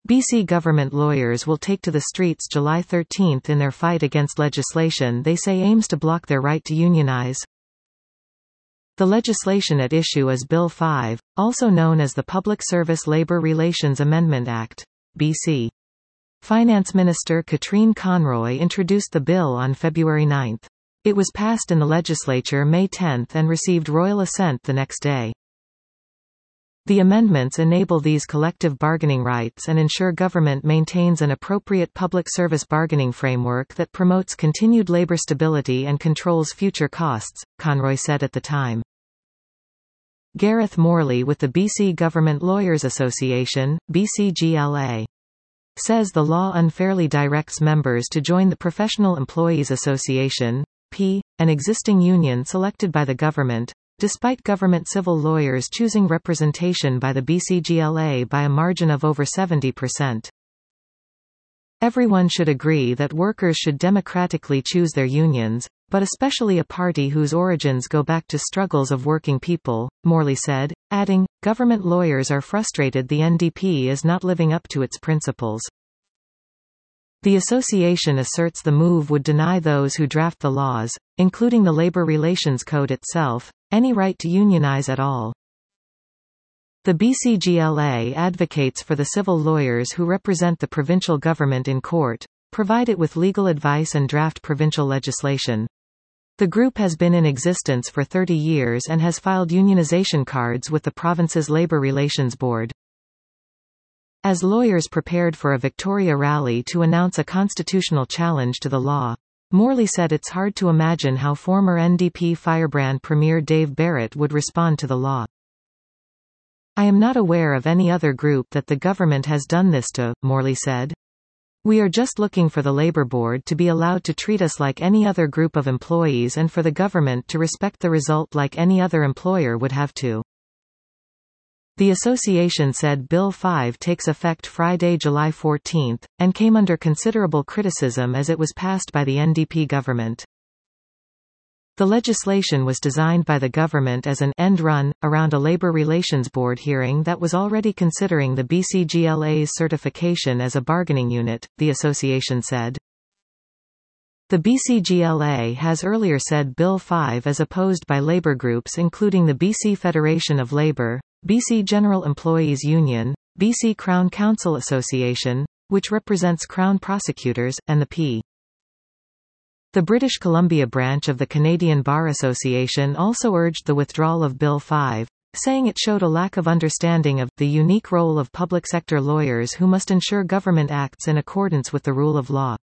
BC government lawyers will take to the streets July 13 in their fight against legislation they say aims to block their right to unionize. The legislation at issue is Bill 5, also known as the Public Service Labor Relations Amendment Act. BC Finance Minister Katrine Conroy introduced the bill on February 9. It was passed in the legislature May 10 and received royal assent the next day. The amendments enable these collective bargaining rights and ensure government maintains an appropriate public service bargaining framework that promotes continued labor stability and controls future costs, Conroy said at the time. Gareth Morley with the BC Government Lawyers Association, BCGLA, says the law unfairly directs members to join the Professional Employees Association, P, an existing union selected by the government, despite government civil lawyers choosing representation by the BCGLA by a margin of over 70%. Everyone should agree that workers should democratically choose their unions, but especially a party whose origins go back to struggles of working people, Morley said, adding, government lawyers are frustrated the NDP is not living up to its principles. The association asserts the move would deny those who draft the laws, including the Labor Relations Code itself, any right to unionize at all. The BCGLA advocates for the civil lawyers who represent the provincial government in court, provide it with legal advice and draft provincial legislation. The group has been in existence for 30 years and has filed unionization cards with the province's Labour Relations Board. As lawyers prepared for a Victoria rally to announce a constitutional challenge to the law, Morley said it's hard to imagine how former NDP firebrand Premier Dave Barrett would respond to the law. I am not aware of any other group that the government has done this to, Morley said. We are just looking for the Labour Board to be allowed to treat us like any other group of employees and for the government to respect the result like any other employer would have to. The association said Bill 5 takes effect Friday, July 14, and came under considerable criticism as it was passed by the NDP government. The legislation was designed by the government as an end run around a Labour Relations Board hearing that was already considering the BCGLA's certification as a bargaining unit, the association said. The BCGLA has earlier said Bill 5 is opposed by labour groups including the BC Federation of Labour, BC General Employees Union, BC Crown Counsel Association, which represents Crown prosecutors, and the P. The British Columbia branch of the Canadian Bar Association also urged the withdrawal of Bill 5, saying it showed a lack of understanding of the unique role of public sector lawyers who must ensure government acts in accordance with the rule of law.